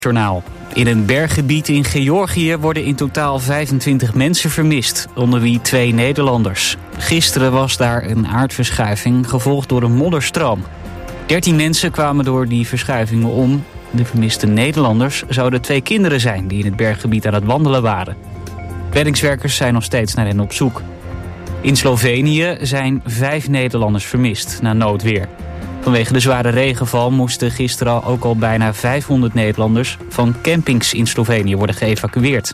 Journaal. In een berggebied in Georgië worden in totaal 25 mensen vermist, onder wie 2 Nederlanders. Gisteren was daar een aardverschuiving, gevolgd door een modderstroom. 13 mensen kwamen door die verschuivingen om. De vermiste Nederlanders zouden 2 kinderen zijn die in het berggebied aan het wandelen waren. Reddingswerkers zijn nog steeds naar hen op zoek. In Slovenië zijn 5 Nederlanders vermist na noodweer. Vanwege de zware regenval moesten gisteren ook al bijna 500 Nederlanders van campings in Slovenië worden geëvacueerd.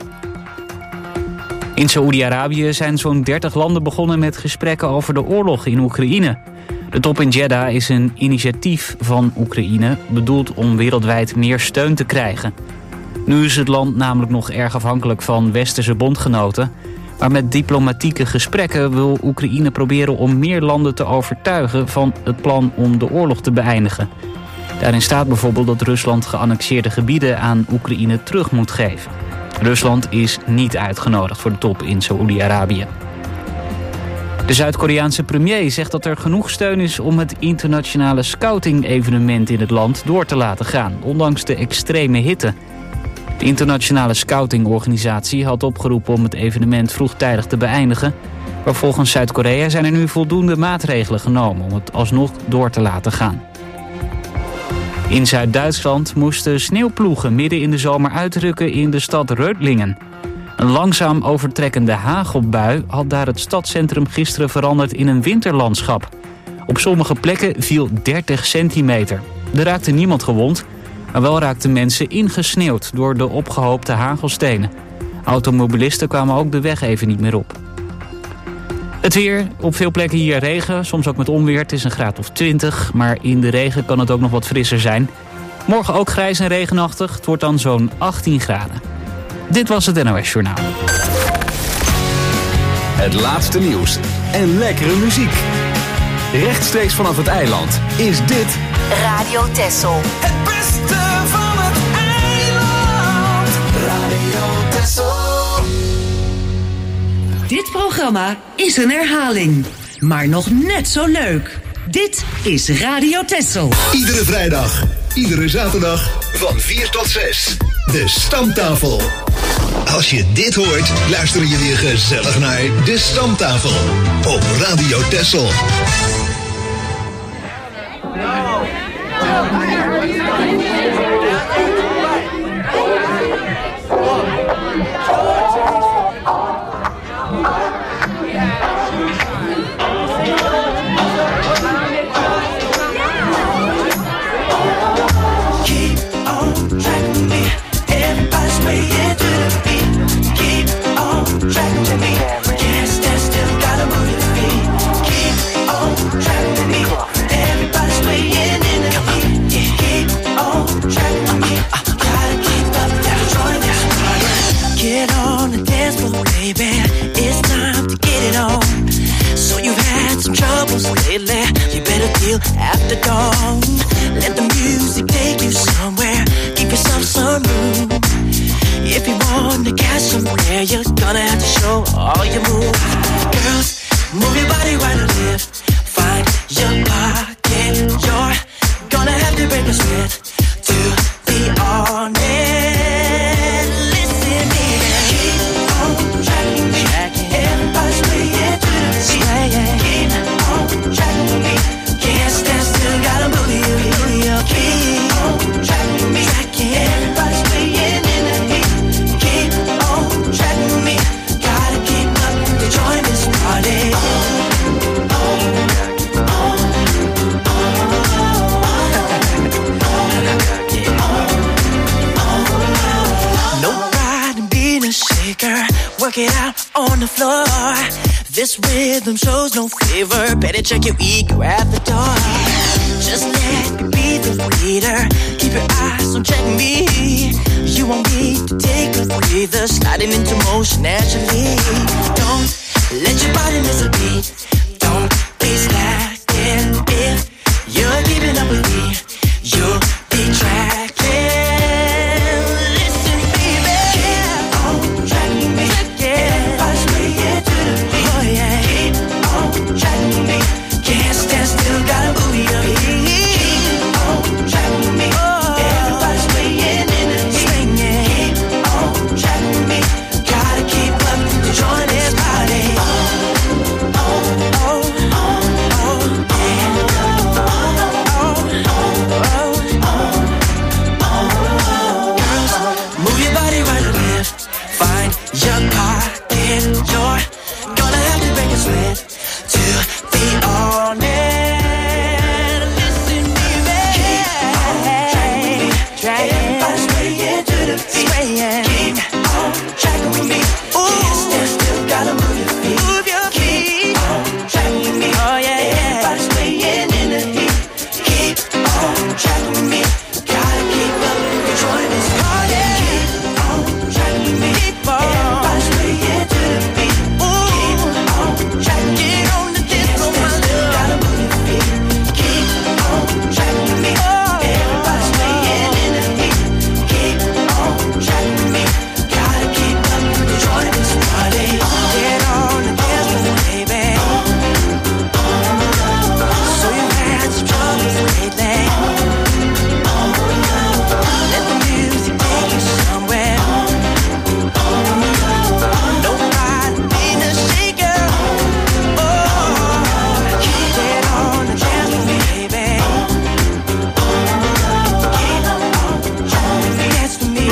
In Saoedi-Arabië zijn zo'n 30 landen begonnen met gesprekken over de oorlog in Oekraïne. De top in Jeddah is een initiatief van Oekraïne, bedoeld om wereldwijd meer steun te krijgen. Nu is het land namelijk nog erg afhankelijk van westerse bondgenoten. Maar met diplomatieke gesprekken wil Oekraïne proberen om meer landen te overtuigen van het plan om de oorlog te beëindigen. Daarin staat bijvoorbeeld dat Rusland geannexeerde gebieden aan Oekraïne terug moet geven. Rusland is niet uitgenodigd voor de top in Saoedi-Arabië. De Zuid-Koreaanse premier zegt dat er genoeg steun is om het internationale scouting-evenement in het land door te laten gaan, ondanks de extreme hitte. De internationale scoutingorganisatie had opgeroepen om het evenement vroegtijdig te beëindigen. Maar volgens Zuid-Korea zijn er nu voldoende maatregelen genomen om het alsnog door te laten gaan. In Zuid-Duitsland moesten sneeuwploegen midden in de zomer uitrukken in de stad Reutlingen. Een langzaam overtrekkende hagelbui had daar het stadscentrum gisteren veranderd in een winterlandschap. Op sommige plekken viel 30 centimeter. Er raakte niemand gewond, maar wel raakten mensen ingesneeuwd door de opgehoopte hagelstenen. Automobilisten kwamen ook de weg even niet meer op. Het weer, op veel plekken hier regen, soms ook met onweer. Het is een graad of 20, maar in de regen kan het ook nog wat frisser zijn. Morgen ook grijs en regenachtig, het wordt dan zo'n 18 graden. Dit was het NOS Journaal. Het laatste nieuws en lekkere muziek. Rechtstreeks vanaf het eiland is dit Radio Texel. Het beste van het eiland. Radio Texel. Dit programma is een herhaling, maar nog net zo leuk. Dit is Radio Texel. Iedere vrijdag, iedere zaterdag van 4 tot 6. De Stamtafel. Als je dit hoort, luister je weer gezellig naar De Stamtafel op Radio Texel. Lately, you better deal after dawn. Let the music take you somewhere. Give yourself some room. If you want to catch somewhere, you're gonna have to show all your moves. Girls, move your body right or left. Find your pocket. You're gonna have to break a sweat to be honest. Listen, baby. Keep on tracking me. Everybody's swaying to the beat. Keep on tracking me. Can't stand still, gotta move you. Keep on tracking me. Everybody's swaying in the heat. Keep on tracking me. Gotta keep up to join this party. No pride in being a shaker. Work it out on the floor. This rhythm shows no favor. Better check your ego at the door. Just let me be the leader. Keep your eyes on check me. You won't need to take a breather. Sliding into motion naturally. Don't let your body miss a beat. Don't be slacking. If you're keeping up with me, you'll be tracking. Listen, baby. Keep on tracking me. Everybody's swaying to the beat. Oh, yeah. Keep on tracking me. Can't stand still, gotta move your feet. Keep on tracking me. Everybody's swaying in the heat. yeah. Keep on tracking with me. Ooh, still gotta move your feet. Move your feet. Keep on tracking with me. Oh yeah, everybody's swaying in the heat. Keep on tracking with me. Gotta keep up and join this party. Keep on tracking with me. Everybody's swaying to the beat. Ooh, keep on tracking with me. Get on the dance floor, my love. Gotta move your feet. Keep on tracking with me. Everybody's swaying in the heat. Keep on tracking with me. Gotta keep up and join this party. Get on the dance floor, baby. So you've had some troubles lately. Let the music take you somewhere. Nobody need a shaker. Oh, get on the dance floor, baby. Keep on dance for me.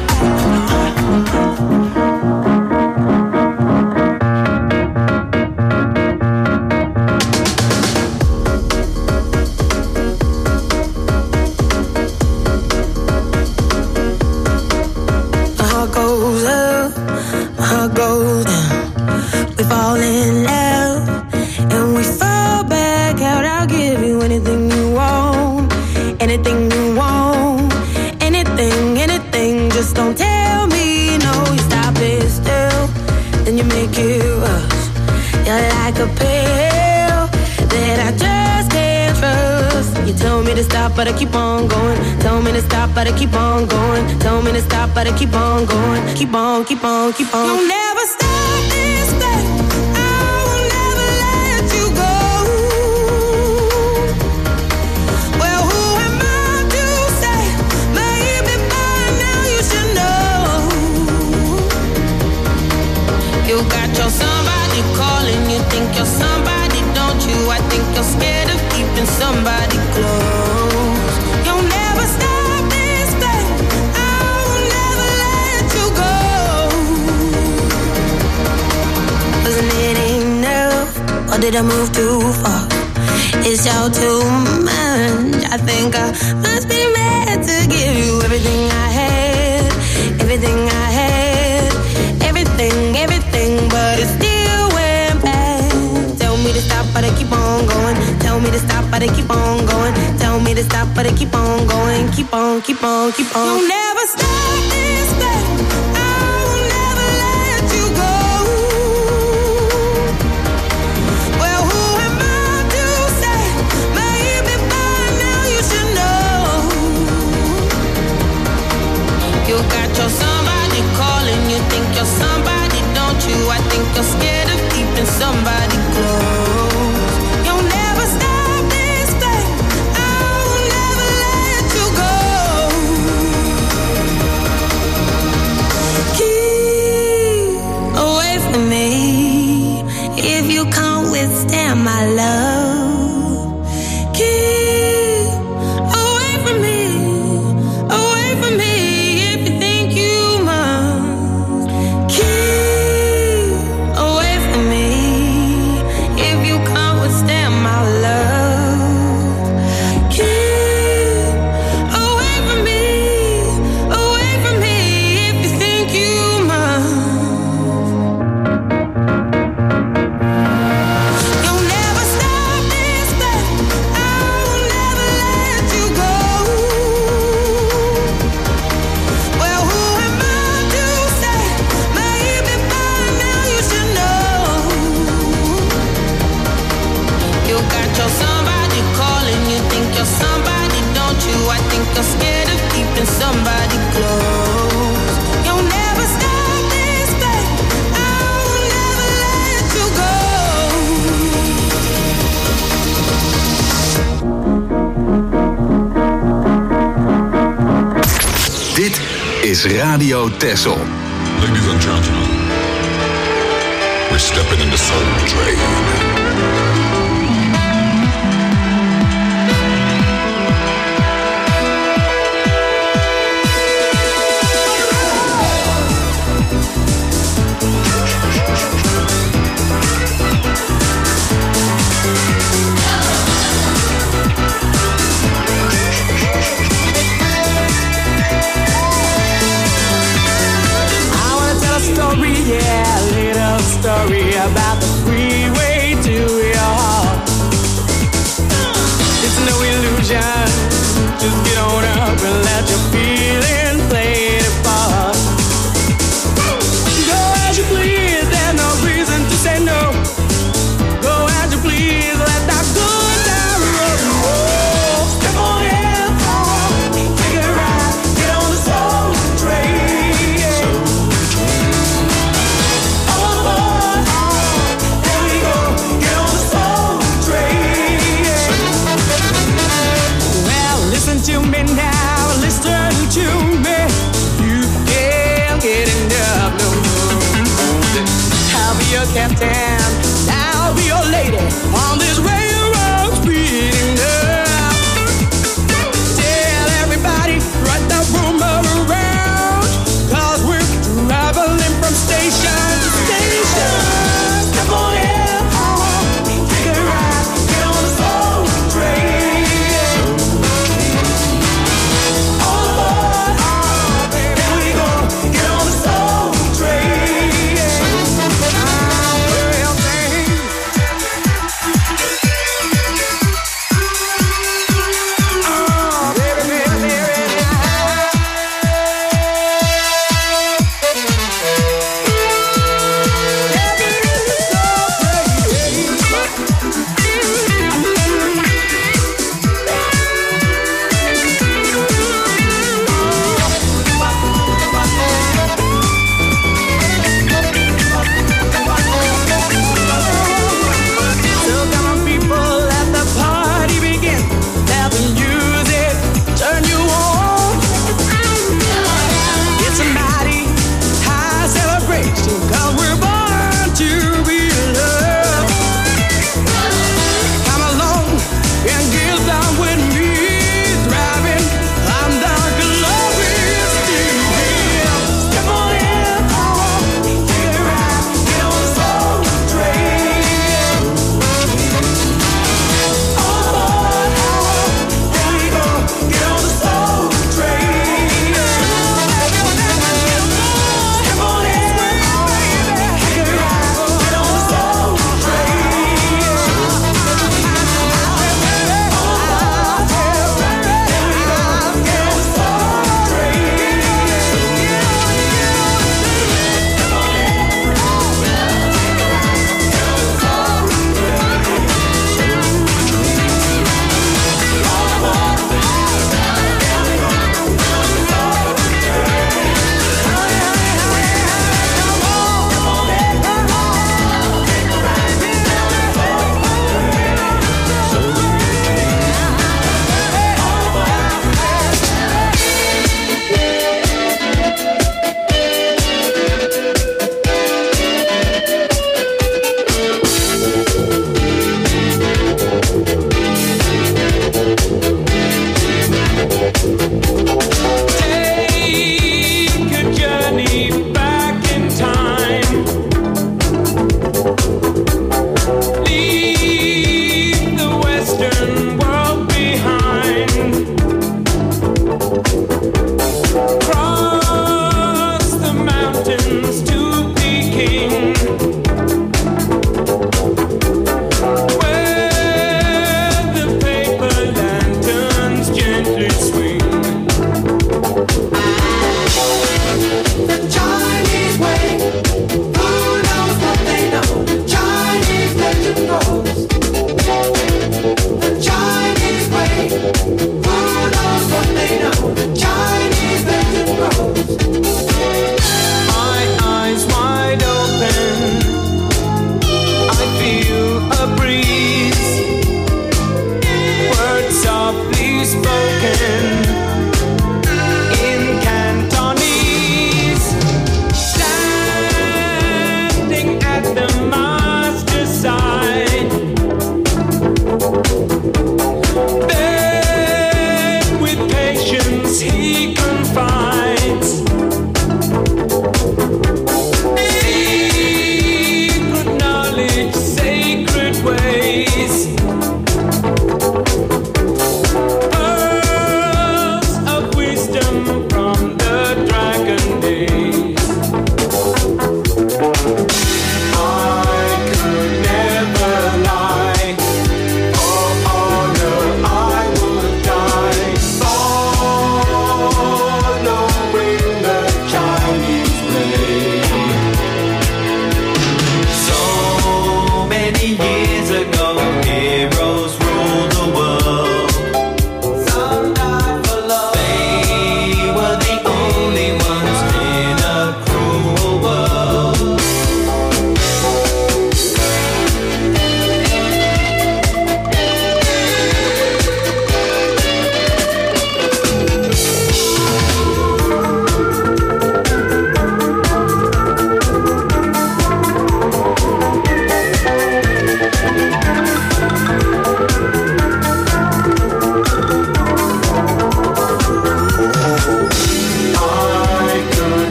My heart goes up, my heart goes down. We fall in love and we fall back out. I'll give you anything you want, anything you want, anything, anything. Just don't tell me no. You stop it still, then you make it rush. You're like a pill that I just can't trust. You tell me to stop, but I keep on going. Tell me to stop, but I keep on going. Tell me to stop, but I keep on going. Keep on, keep on, keep on. You'll never stop this thing. I will never let you go. Well, who am I to say? Maybe by now you should know. You got your somebody calling. You think you're somebody, don't you? I think you're scared of keeping somebody close. You'll never stop this thing. I will never let you go. 'Cause it ain't enough, or did I move too far? It's all too much. I think I must be mad to give you everything I had, everything I had, everything, everything, but it still went bad. Tell me to stop, but I keep on going. Tell me to stop, but I keep on going. Tell me to stop, but I keep on going. Keep on, keep on, keep on. You'll never stop this thing. I will never let you go. Well, who am I to say? Maybe by now you should know. You got your somebody calling. You think you're somebody, don't you? I think you're scared of keeping somebody close. You'll never stop this thing. I will never let you go. Keep away from me if you can't withstand my love. Keep away from me if you think you must. Keep away from me if you can't withstand my love. Keep away from me if you think you must. You'll never stop this thing. I will never let you go. Well, who am I to say? Maybe by now you should know. You got your somebody calling. You think you're somebody, don't you? I think you're scared of keeping somebody close. You'll never stop this thing. I will never let you go. Dit is Radio Texel. Ladies and gentlemen, we're stepping in the soul train. story, yeah, little story about the freeway to your heart. It's no illusion, just get on up and let your feelings play the part. Go as you please, there's no reason to say no. Go as you please, let that good time roll. Oh, step on in, take it right, get on the soul train. All aboard, there we go, get on the soul train. Well, listen to me now, listen to me. You can't get enough no more. I'll be your captain, I'll be your lady on this railroad speeding up. Tell everybody, right that rumor around, 'cause we're traveling from station to station. Step on in, take a ride, get on the soul train. All aboard, here we go, get on the soul train. Well, things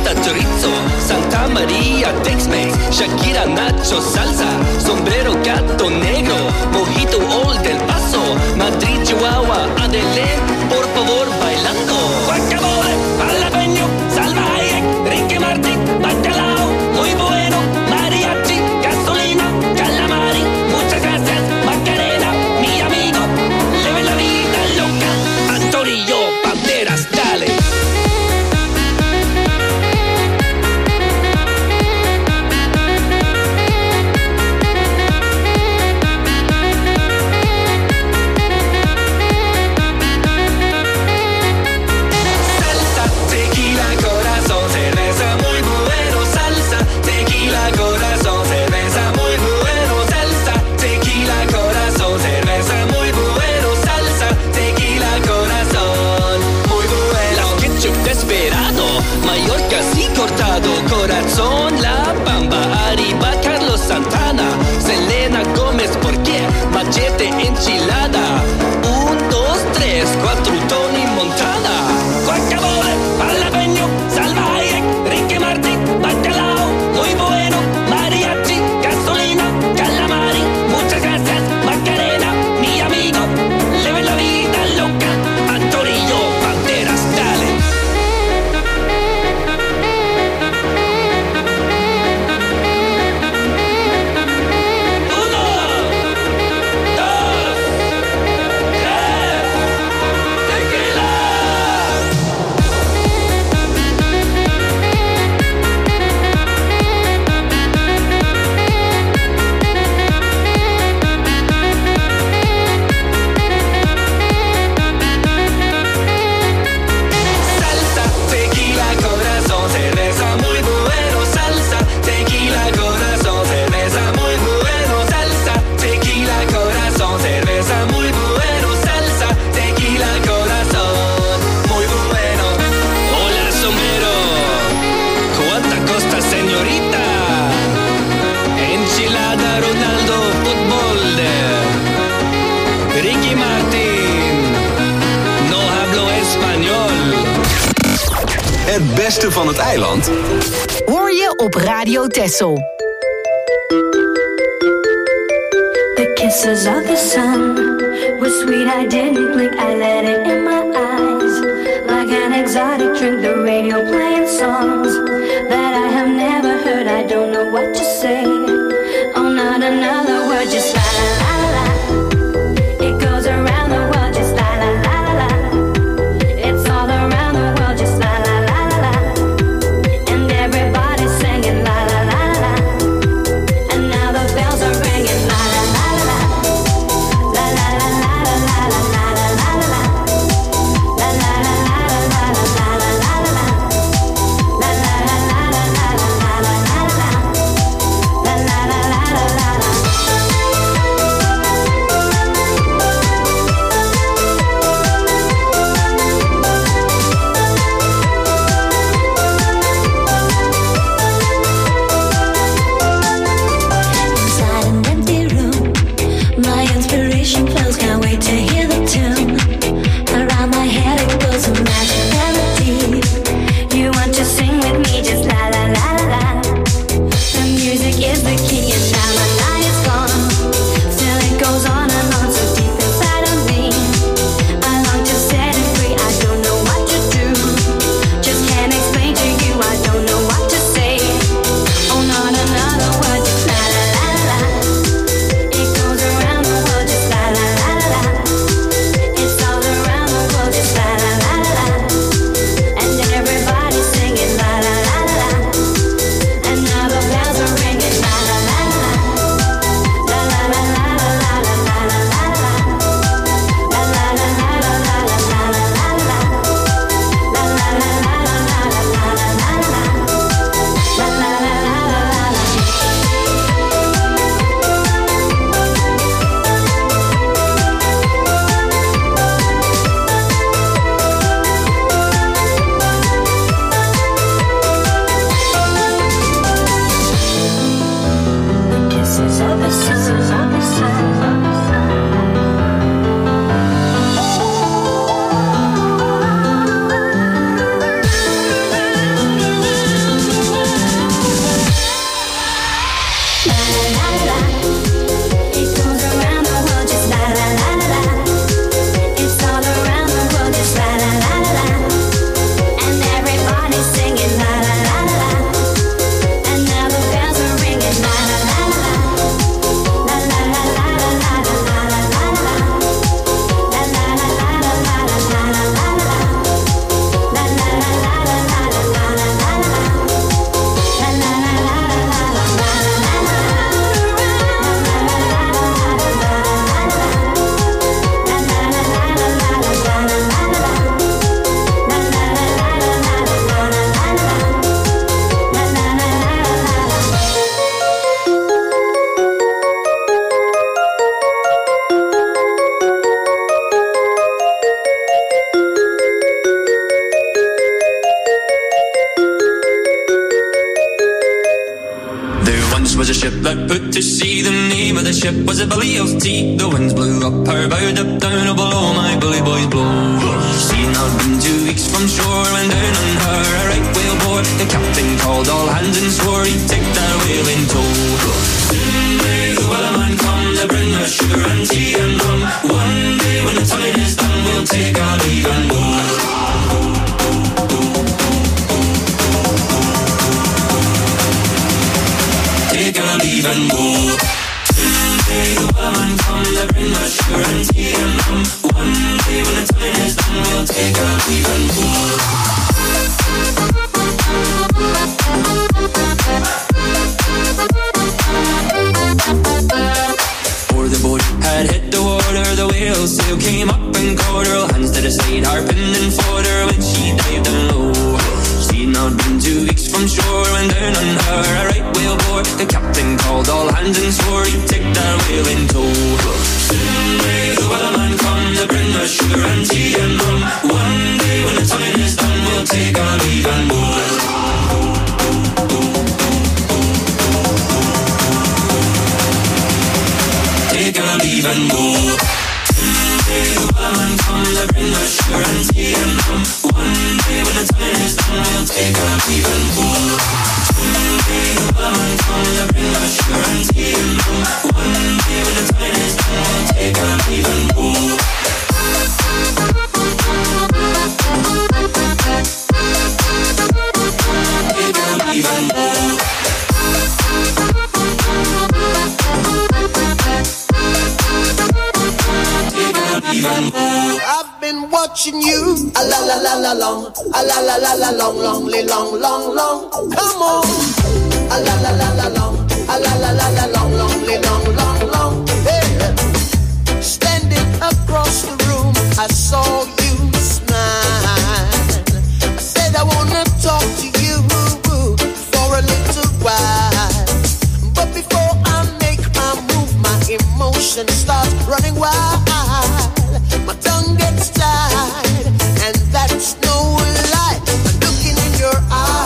pasta chorizo, Santa María Tex-Mex, Shakira Nacho Salsa, sombrero gato negro, mojito Old del Paso, Madrid Chihuahua, Adelén, por favor bailando. Guacamole, jalapeño, salvaje, Ricky Martin, bacalao, muy bueno, mariachi, gasolina, calamari, muchas gracias, Macarena, mi amigo, leve la vida loca, Antorillo, Banderas, dale. Mallorca sí cortado, corazón, La Bamba, arriba Carlos Santana, Selena Gómez, ¿por qué? Machete, enchilada, 1, 2, 3, 4, Tony Montana, guacamole, jalapeño, salvaje, Ricky Martin, bacalao, muy bueno, mariachi, gasolina, calamari, muchas gracias, Macarena, mi amigo, leve la vida loca, Antorillo, Banderas, dale. Het beste van het eiland hoor je op Radio Texel. The kisses of the sun were sweet, I didn't blink, I let it in my eyes. Like an exotic drink, the radio playing songs that I have never heard, I don't know what to say. Oh, not another word, just la la la la la. It goes around the world, just la la la la la. It's all around the world, just la la la la la. And everybody's singing la la la la la. And now the bells are ringing la la la la la. La la la la la la la la la la la. La la la la la la la la la la la. La la la la la la la la la la. La This was a ship that put to sea. The name of the ship was a Billy of Tea. The winds blew up her bow, up down, oh below my bully boys blow. She'd not been 2 weeks from shore when down on her a right whale bore. The captain called all hands and swore he'd take that whale in tow. Soon may the wellerman come to bring us sugar and tea and rum. One day when the time is done, we'll take our leave and go. Take our leave and go. Someday the wellerman comes to bring us sugar and tea and rum. One day when the time is done, we'll take our leave and go. Before the boat had hit the water, the whale sail came up and caught her. All hands to the side, harping and fought her when she dived down low. She'd not been 2 weeks from shore when down on her a right whale bore. The captain called all hands and swore he'd take that whale in tow. Soon may the wellerman come to bring us sugar and tea and rum. One day when the time is done, we'll take our leave and go. Take our leave and go. Someday the wellerman comes to bring us sugar and tea and rum. One day when the time is done, we'll take our leave and go. Someday the wellerman comes to bring us sugar and tea and rum. One day when the time is done, we'll take our leave and go. Take our leave and go. I've been watching you, a la la la la long, a la la la la long, long, long, long, long. Come on, a la la la la long, a la la la la long, long, long, long. Hey, standing across the room, I saw you smile. I said I wanna talk to you for a little while, but before I make my move, my emotions start running wild. My tongue gets tied, and that's no lie. I'm looking in your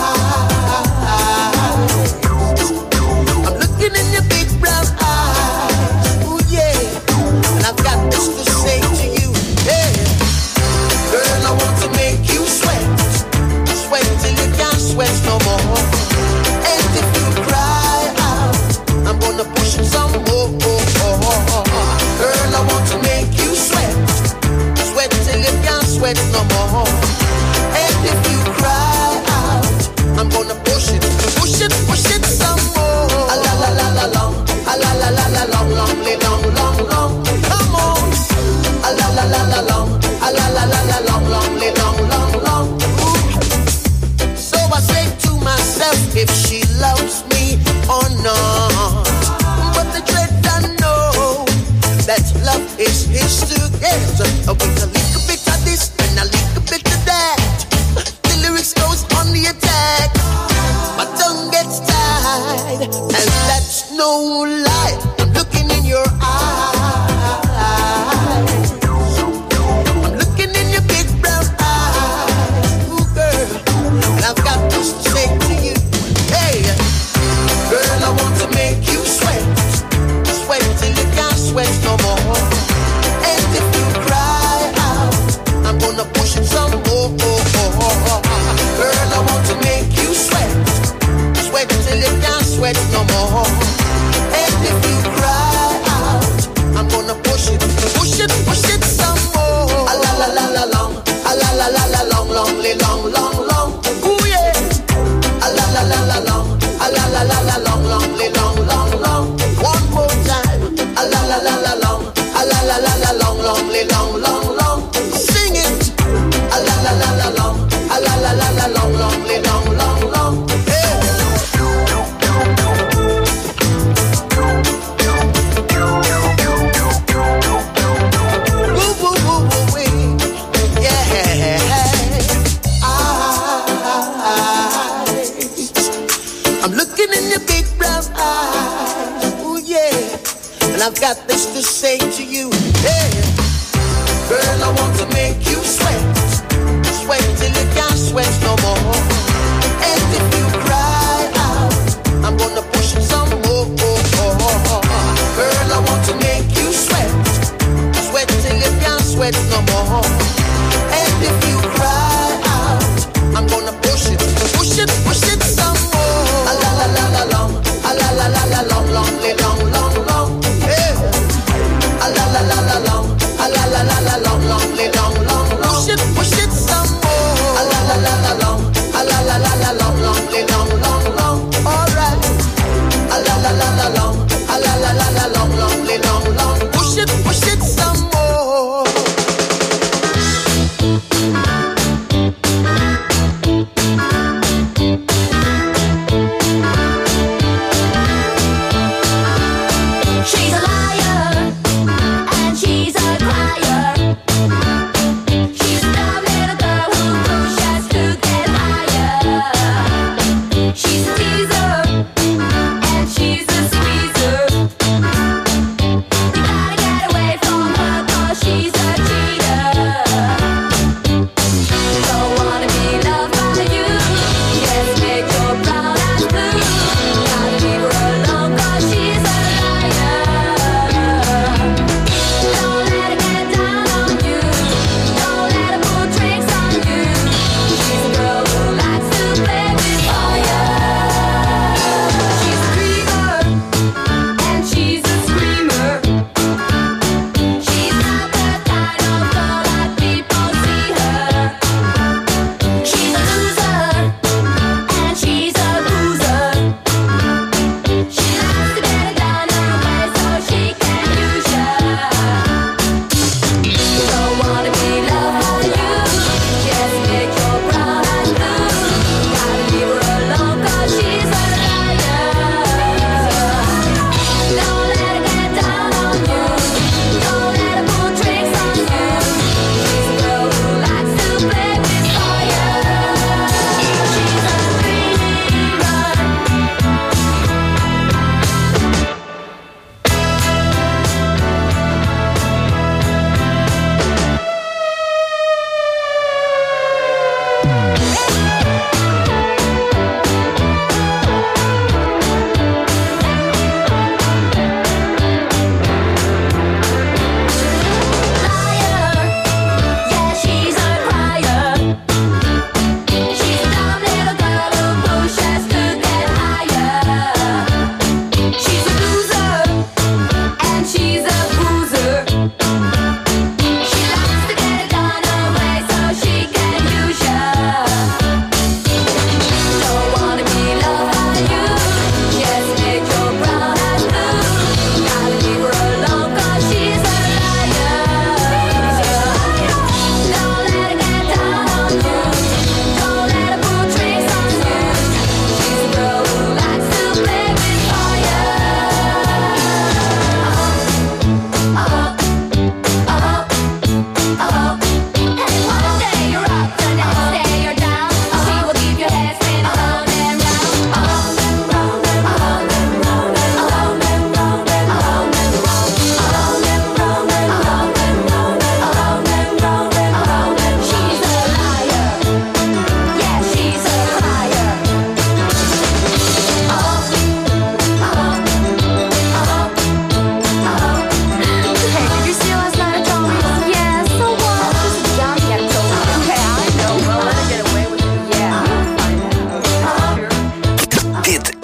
eyes. I'm looking in your big brown eyes. Ooh, yeah. And I've got this to say to you. Hey, girl, I want to make you sweat. Sweat till you can't sweat no more. And if you cry out, I'm gonna push it some more. Girl, I want to make you sweat. Sweat till you can't sweat no more. And if you cry out, I'm gonna push it some more. A la la la la long, a la la la la long, long, long, long, long. Come on. A la la la la long, a la la la la long, long, long, long, long. Ooh. So I say to myself, if she loves me or not. But the dread I know that love is his to get. With a little bit of this and a little bit of that, the lyrics goes on the attack. My tongue gets tied, and that's no lie. I'm looking in your eyes. I'm looking in your big brown eyes. Ooh, girl, and I've got this to say to you. Hey, girl, I want to make you sweat. Sweat till you can't sweat no more. And if you cry out, I'm gonna push it some more. Girl, I want to make you sweat. Sweat till you can't sweat no more. And if you cry out, I'm gonna push it some more. A la la la la long, a la la la la long, long, long, long, long. Ooh yeah. A la la la la long, a la la la la long, long, long, long, long. One more time. A la la la la long, a la la la la long, long, long, long, long. Sing it. A la la la la long, a la la la la long, long, long, long, long. Hey. Woo, woo, woo, woo, wee. Yeah. I'm looking in your big brown eyes. Ooh yeah. And I've got this to say to you. Hey, girl, I want to make you sweat. Sweat till you can't sweat no more. And if you cry out, I'm gonna push it some more.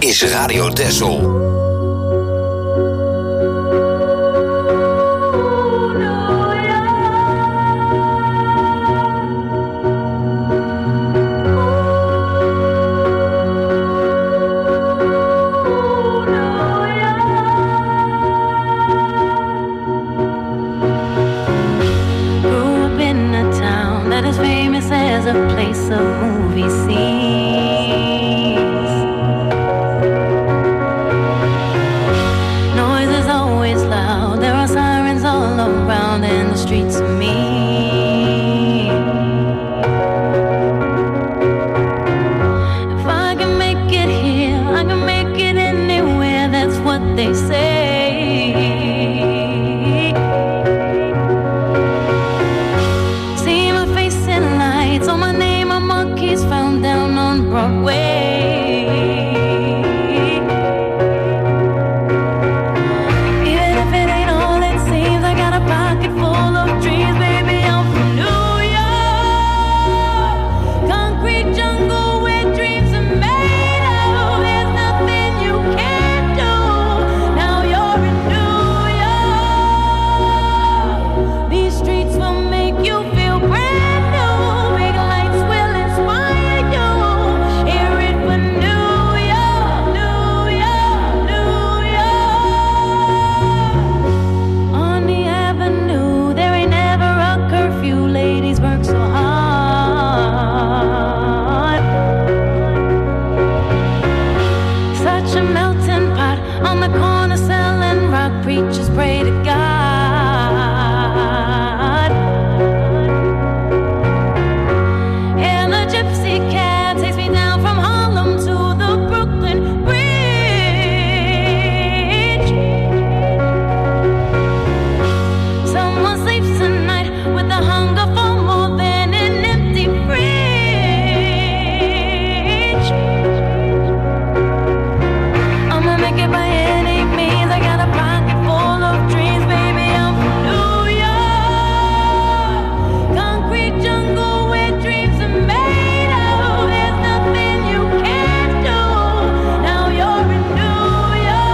is Radio Texel. As a place of movie scenes, noise is always loud. There are sirens all around, and the streets are mean. If I can make it here, I can make it anywhere. That's what they say. Broadway. Even if it ain't all it seems, I got a pocket full of dreams, baby. I'm from New York, concrete jungle where dreams are made of. There's nothing you can't do. Now you're in New York. These streets will make you feel brand new. Big lights will inspire you. Preachers pray to God, and a gypsy cab takes me down from Harlem to the Brooklyn Bridge. Someone sleeps tonight with a hunger for more than an empty fridge. I'ma make it by any means. I got a pocket full of dreams, baby. I'm from New York, concrete jungle where dreams are made of. There's nothing you can't do. Now you're in New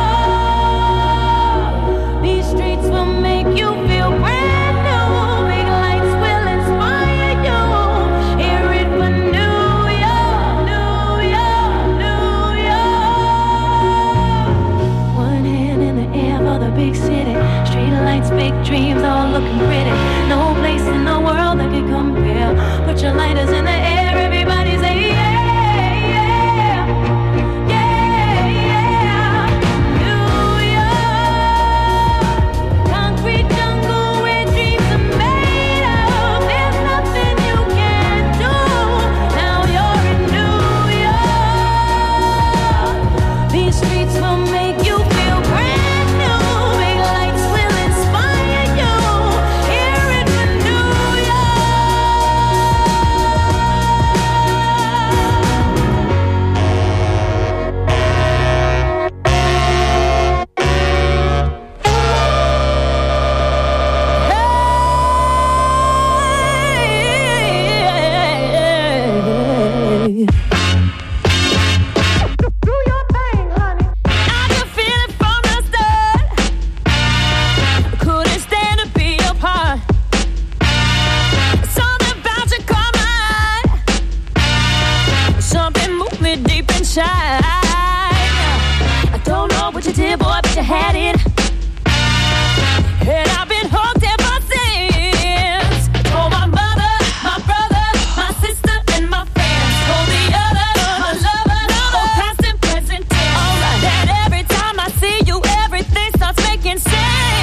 York. These streets will make you feel brand new. Big lights will inspire you. Hear it for New York, New York, New York. One hand in the air for the big city. Street lights, big dreams, all looking pretty. No place in the world that can compare. Put your lighters in the air, everybody say yeah, yeah, yeah, yeah. New York, concrete jungle where dreams are made of. There's nothing you can't do. Now you're in New York. These streets will make you feel brand new. Big lights will inspire you. Hear it for New York. Do your thing, honey. I can feel it from the start. Couldn't stand to be apart. Something about you caught my eye. Something moved me deep inside. I don't know what you did, boy, but you had it. And I've been hooked ever since. Told my mother, my brother, my sister, and my friends. Told the other, my lover, both past and present tense. Alright. That every time I see you, everything starts making sense.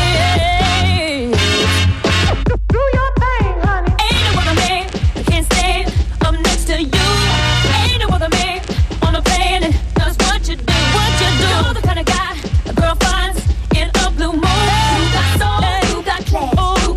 Do your thing, honey. Ain't no other man that can stand up next to you. Ain't no other man on the planet does what you do. What you do. You're the kind of guy a girl finds in a blue moon. You got soul, you got class. Ooh,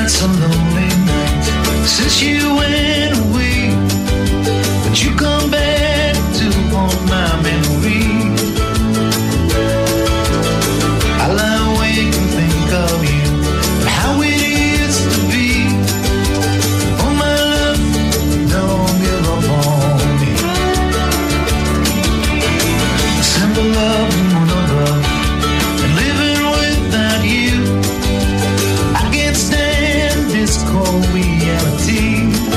Tonight's a lonely night since you went away, but you come back to haunt my memory. I lie awake and think of you and how it used to be. Oh my love, don't give up on me. A simple love and one of love, and living without you, I can't stand this cold reality.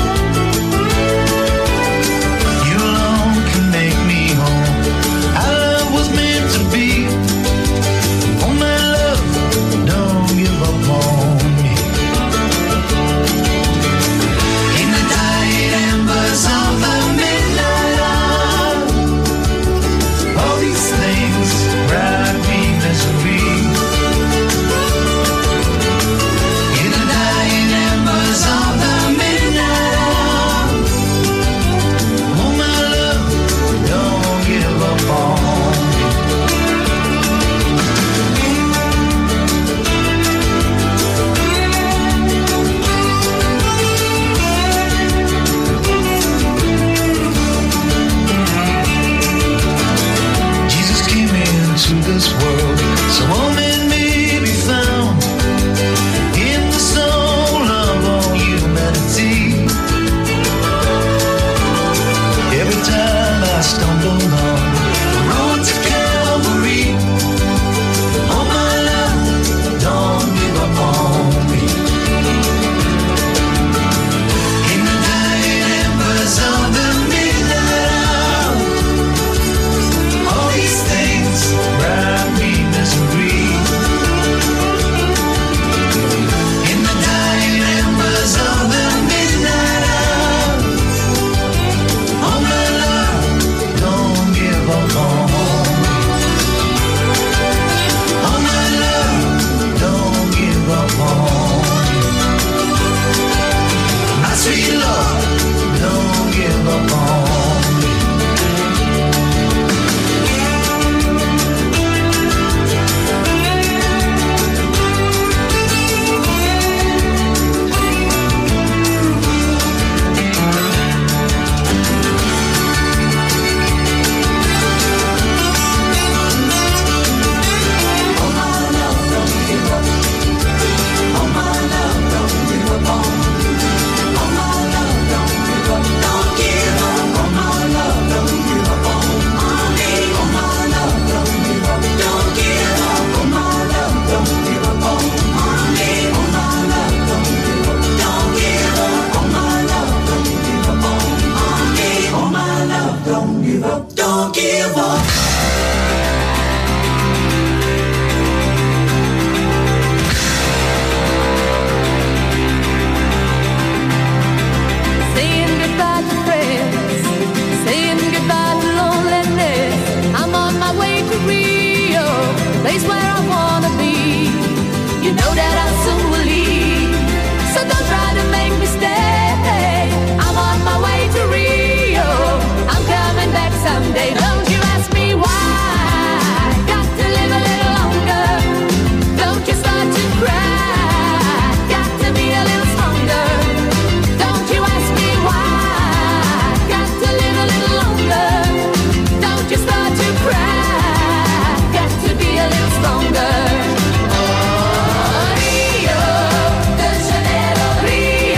You alone can make me whole. Our love was meant to be. Oh my love, don't give up on me. In the dying embers of the midnight hour, all these things brought me misery. In the dying embers of the midnight hour, oh my love, don't give up on me. Jesus came into this world so all men may be found in the soul of all humanity. Every time I stumble on the road to Calvary, oh my love, don't give up on me. In the dying embers of the midnight hour, all these things brought me misery. In the dying embers of the midnight hour, oh my love, don't give up on me. Oh my love, don't give up on me. My sweet love, don't give up on me. Don't give up. Saying goodbye to friends, saying goodbye to loneliness. I'm on my way to Rio, the place where I wanna be. You know that I soon will leave, so don't try to make me stay. I'm on my way to Rio, I'm coming back someday. Don't you ask me why, got to live a little longer. Don't you start to cry, got to be a little stronger. Don't you ask me why, got to live a little longer. Don't you start to cry, got to be a little stronger. Oh, Rio de Janeiro, Rio.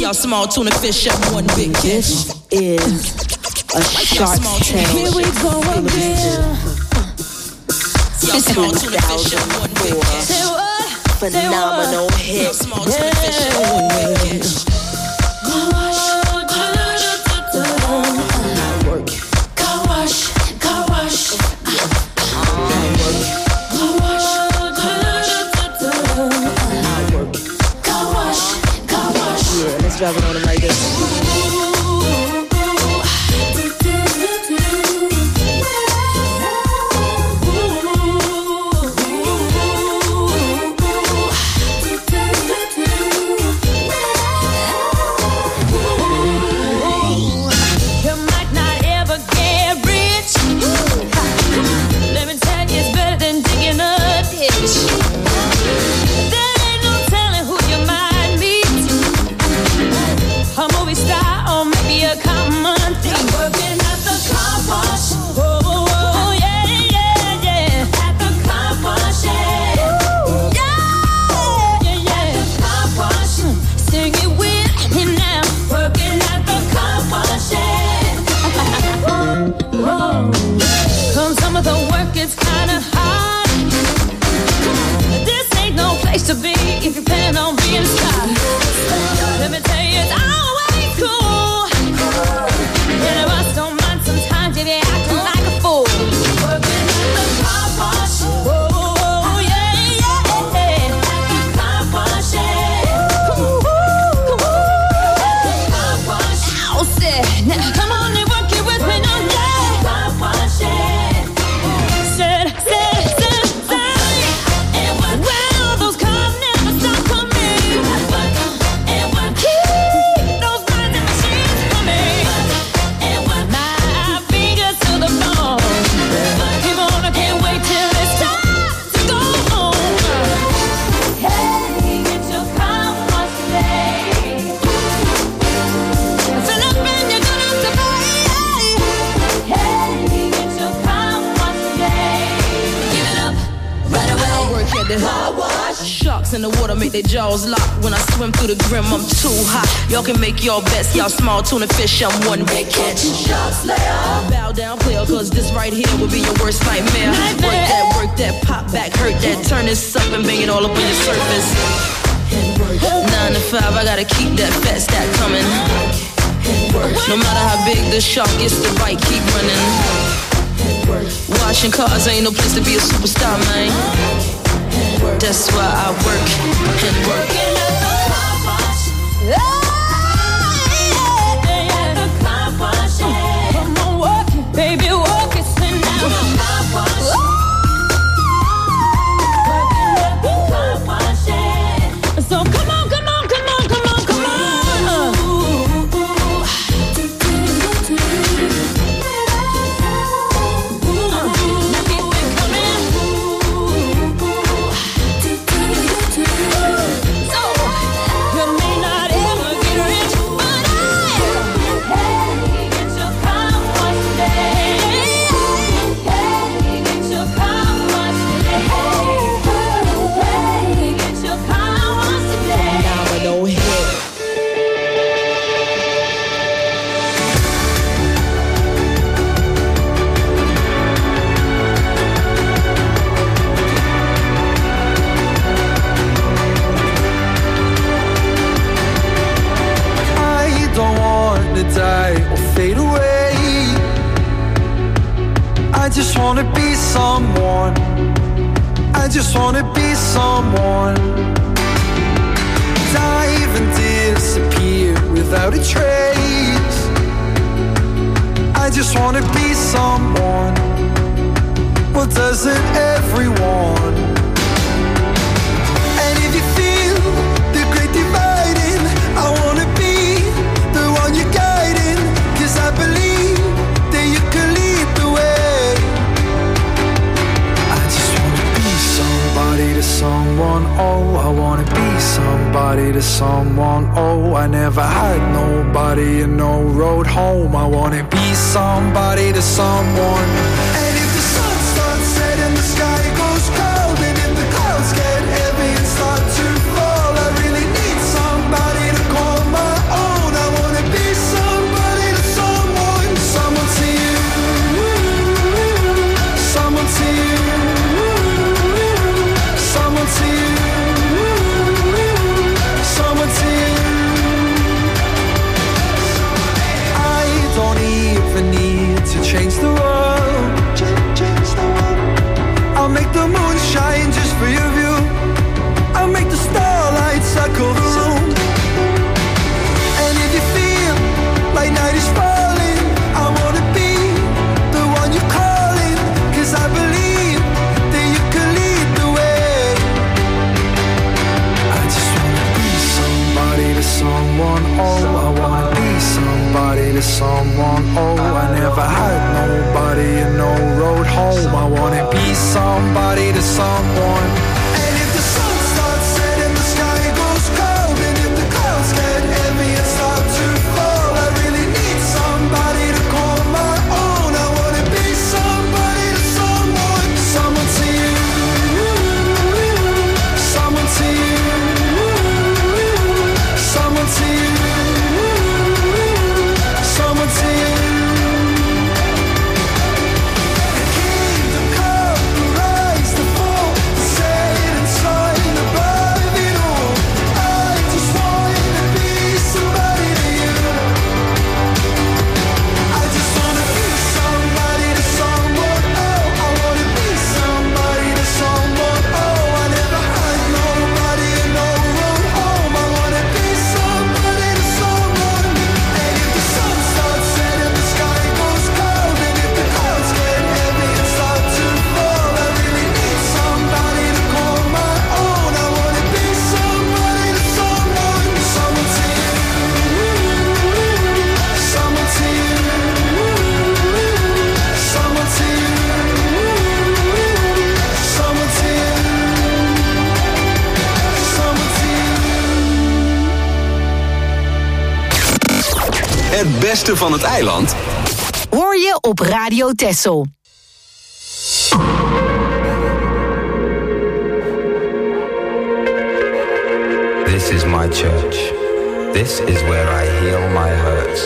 y'all small tuna fish up one big catch. Is a Shark Tale. Here we go again. Y'all small tuna fish up one big catch. Phenomenal hit. Small tuna fish up one big catch. Let's drop it on them like this. To be if you plan on being a star. Let me tell you, it's always cool. And I must don't mind sometimes if you're acting like a fool. Working at the car wash. Oh, yeah, yeah. At the car wash, yeah. Come on. At the car wash. Ow, say. Now, come on and work it with me now, yeah. Car wash, yeah. Said. Well, those cars never stop coming. And what keep those minds and machines coming. And what my fingers to the bone. Keep on, I can't wait till it's time to go home. Hey, get your car wash today. Fill up and you're gonna have to pay. Hey, get your car wash today. Give it up right away. I work at the car wash. Sharks in the water make their jaws lock. When I swim through the grim, I'm too hot. Y'all can make your bets, y'all small tuna fish, I'm one big catch. Sharks layer. Bow down, player, cause this right here will be your worst nightmare. Work that, pop back, hurt that, turn this up and bang it all up on your surface. 9 to 5, I gotta keep that fat stack coming. No matter how big the shark is, the bite keep running. Washing cars ain't no place to be a superstar, man. That's why I work and work. Come on, work it, baby, work it, sing now. So come on, come on, come on, come on, come on. Now keep it coming. So you may not ever get rich, but hey, get your car wash today. Hey, get your car wash today. Hey, get your car wash today. Phenomenal hit. I don't want to die or fade away. I just want to be someone. I just want to be someone. Dive and disappear without a trace. I just want to be someone. Well, doesn't everyone? And if you feel the great dividing, I want to be the one you're guiding. 'Cause I believe that you can lead the way. I just want to be somebody to someone. Oh, I want to be somebody to someone. Oh, I never had nobody and no road home. I want to be somebody to someone. And if the sun starts setting, the sky goes cold, and if the clouds get heavy and start to fall, I really need somebody to call my own. beste van het eiland hoor je op Radio Texel. This is my church. This is where I heal my hurts.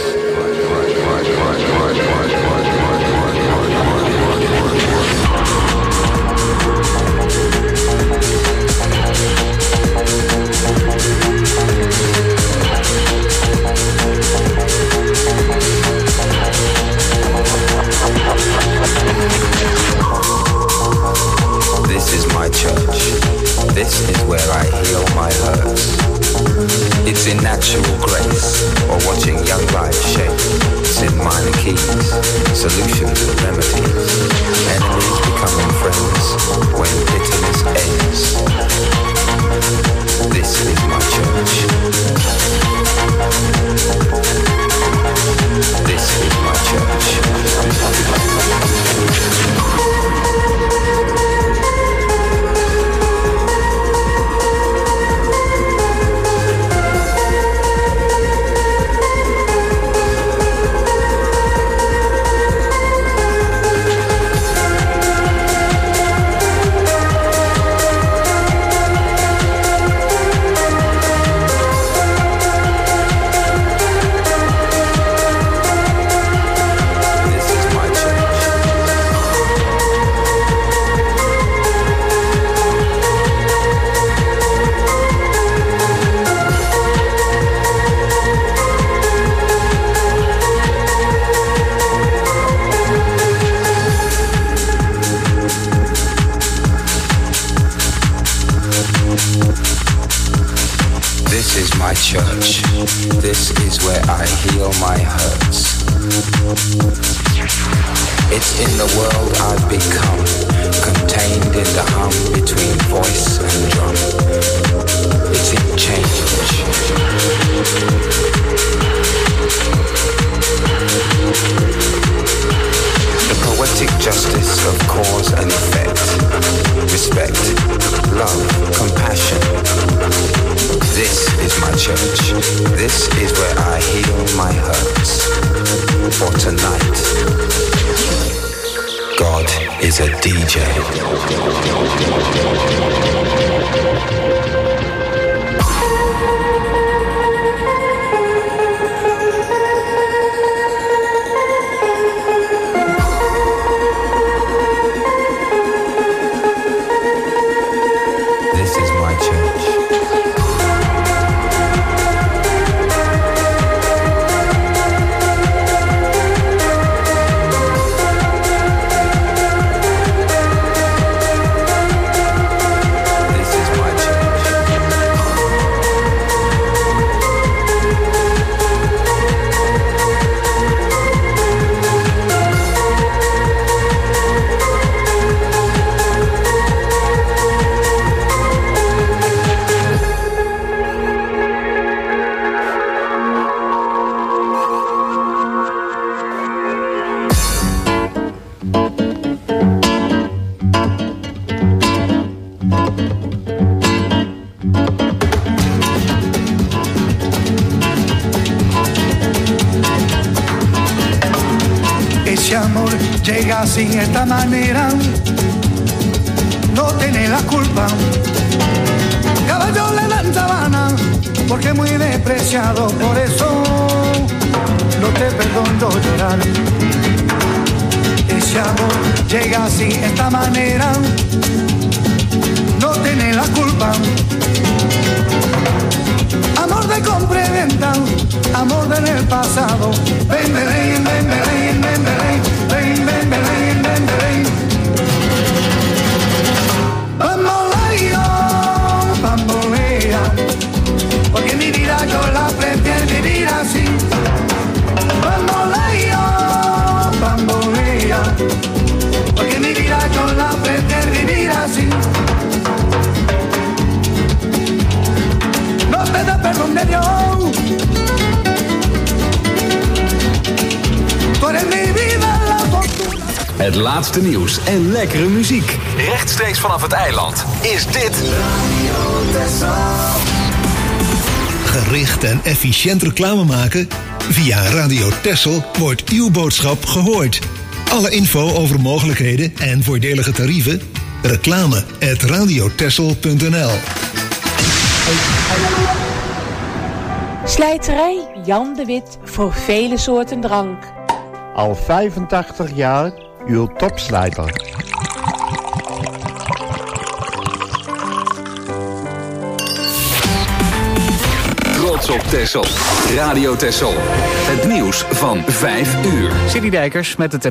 This is my church. This is where I heal my hurts. It's in natural grace, or watching young life shape. It's in minor keys, solutions and remedies. Enemies becoming friends when bitterness ends. This is my church. This is my church. Church. This is where I heal my hurts. It's in the world I've become, contained in the hum between voice and drum. It's in change. The poetic justice of cause and effect. Respect, love, compassion. This is my church. This is where I heal my hurts. For tonight, God is a DJ. Llega así esta manera, no tiene la culpa. Caballo le dan sabana, porque muy despreciado, por eso no te perdono llorar. Ese amor llega así esta manera, no tiene la culpa. Amor de compra y venta, amor del pasado. Ven, ven, ven, ven, ven, ven, ven. Ven, ven, ven, ven, ven, ven. Bambolea, porque mi vida yo la prefiero vivir así. Bambolea, porque mi vida yo la prefiero vivir así. No te da perdón de Dios. Tú eres mi vida. Het laatste nieuws en lekkere muziek. Rechtstreeks vanaf het eiland is dit Gericht en efficiënt reclame maken? Via Radio Texel wordt uw boodschap gehoord. Alle info over mogelijkheden en voordelige tarieven? reclame@radiotexel.nl. Slijterij Jan de Wit voor vele soorten drank. Al 85 jaar uw topslijter. Trots op Texel. Radio Texel. Het nieuws van 5 uur. City Dijkers met het